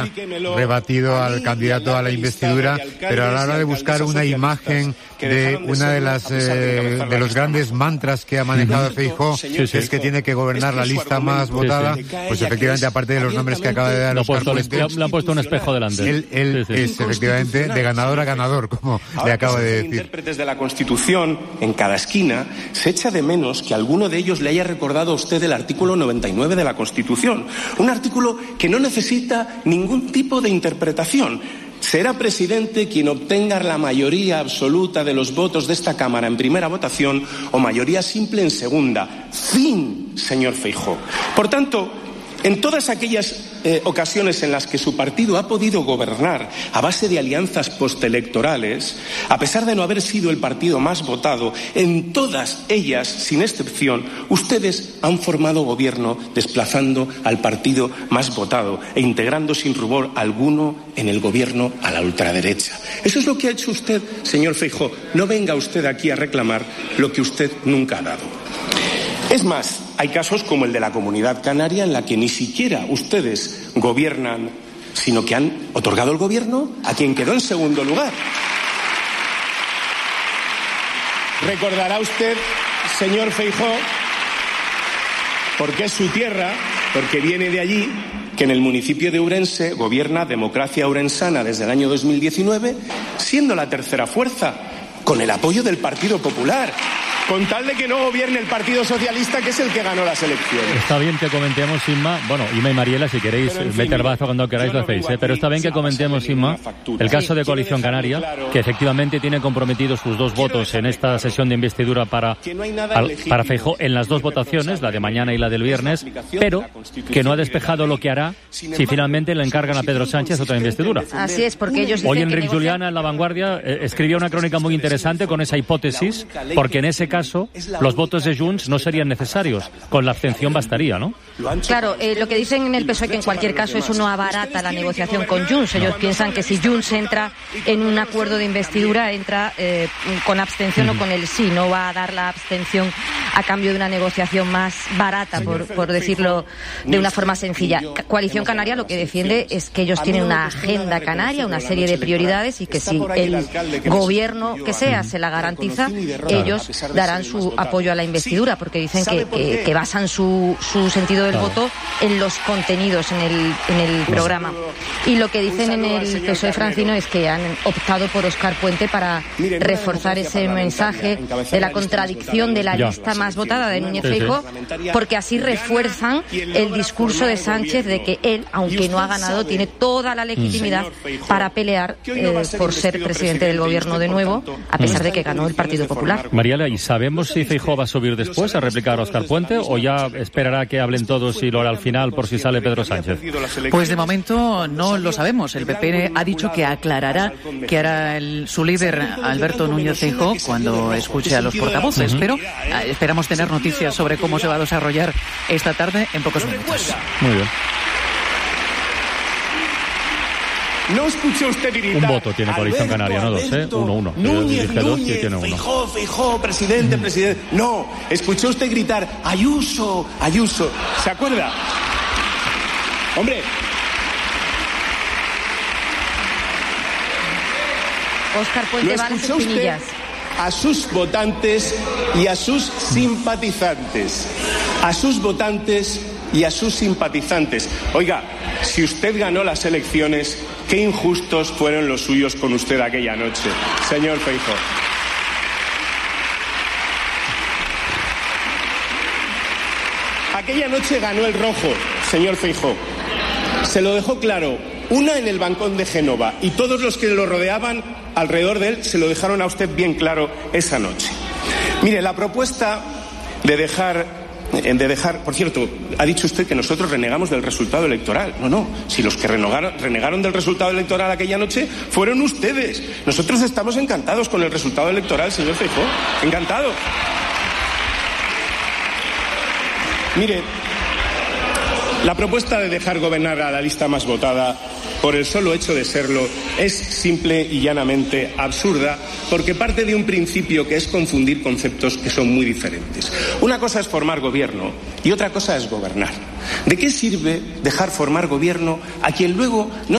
ha rebatido al candidato a la investidura, pero a la hora de buscar una imagen de una de los grandes mantras que ha manejado Feijóo, que es que tiene que gobernar la lista más votada, pues efectivamente, aparte de los nombres que acaba de dar Óscar Puente, le han puesto un espejo delante. Él es efectivamente de ganador a ganador, como le acabo de decir. Intérpretes de la Constitución en cada esquina, se echa de menos que alguno de ellos le haya recordado a usted el artículo 99 de la Constitución, un artículo que no necesita ningún tipo de interpretación. Será presidente quien obtenga la mayoría absoluta de los votos de esta Cámara en primera votación o mayoría simple en segunda. Fin, señor Feijóo. Por tanto, en todas aquellas ocasiones en las que su partido ha podido gobernar a base de alianzas postelectorales, a pesar de no haber sido el partido más votado, en todas ellas, sin excepción, ustedes han formado gobierno desplazando al partido más votado e integrando sin rubor alguno en el gobierno a la ultraderecha. Eso es lo que ha hecho usted, señor Feijóo. No venga usted aquí a reclamar lo que usted nunca ha dado. Es más, hay casos como el de la Comunidad Canaria en la que ni siquiera ustedes gobiernan, sino que han otorgado el gobierno a quien quedó en segundo lugar. Recordará usted, señor Feijóo, porque es su tierra, porque viene de allí, que en el municipio de Ourense gobierna Democracia Ourensana desde el año 2019, siendo la tercera fuerza, con el apoyo del Partido Popular, con tal de que no gobierne el Partido Socialista, que es el que ganó las elecciones. Está bien que comentemos, Inma, Inma y Mariela, si queréis meter bazo cuando queráis lo hacéis, pero está bien que comentemos, Inma, el caso de Coalición Canaria, que efectivamente tiene comprometidos sus dos votos en esta sesión de investidura para Feijóo en las dos votaciones, la de mañana y la del viernes, pero que no ha despejado lo que hará si finalmente le encargan a Pedro Sánchez otra investidura. Así es, porque ellos dicen hoy Enric Juliana en La Vanguardia escribía una crónica muy interesante con esa hipótesis, porque en ese caso los votos de Junts no serían necesarios, con la abstención bastaría, ¿no? Claro, lo que dicen en el PSOE, que en cualquier caso eso no abarata la negociación con Junts. Ellos piensan que si Junts entra en un acuerdo de investidura, entra con abstención o con el sí, no va a dar la abstención a cambio de una negociación más barata, por decirlo de una forma sencilla. Coalición Canaria lo que defiende es que ellos tienen una agenda canaria, una serie de prioridades, y que si el gobierno que sea se la garantiza, ellos darán su apoyo a la investidura, porque dicen que basan su sentido del voto en los contenidos, en el programa. Y lo que dicen en el PSOE francino es que han optado por Óscar Puente para reforzar ese mensaje de la contradicción de la lista más votada de Núñez Feijóo, porque así refuerzan el discurso de Sánchez de que él, aunque no ha ganado, tiene toda la legitimidad para pelear por ser presidente del gobierno de nuevo, a pesar de que ganó el Partido Popular. Mariela, ¿y sabemos si Feijóo va a subir después a replicar a Óscar Puente o ya esperará que hablen todos y lo hará al final por si sale Pedro Sánchez? Pues de momento no lo sabemos. El PP ha dicho que aclarará qué hará su líder Alberto Núñez Feijóo cuando escuche a los portavoces, pero esperamos tener noticias sobre cómo se va a desarrollar esta tarde en pocos minutos. Muy bien. No escuchó usted gritar. Un voto tiene Coalición Canaria, no dos, 1-1. Núñez, dos y tiene uno. Feijóo, presidente. No, escuchó usted gritar Ayuso. ¿Se acuerda? Hombre. Óscar Puente va a las espinillas. A sus votantes y a sus simpatizantes. Oiga, si usted ganó las elecciones, qué injustos fueron los suyos con usted aquella noche, señor Feijóo. Aquella noche ganó el rojo, señor Feijóo. Se lo dejó claro, una en el balcón de Génova, y todos los que lo rodeaban alrededor de él se lo dejaron a usted bien claro esa noche. Mire, la propuesta de dejar, por cierto, ha dicho usted que nosotros renegamos del resultado electoral. No, si los que renegaron del resultado electoral aquella noche fueron ustedes. Nosotros estamos encantados con el resultado electoral, señor Feijóo, encantados. Mire, la propuesta de dejar gobernar a la lista más votada por el solo hecho de serlo es simple y llanamente absurda, porque parte de un principio que es confundir conceptos que son muy diferentes. Una cosa es formar gobierno y otra cosa es gobernar. ¿De qué sirve dejar formar gobierno a quien luego no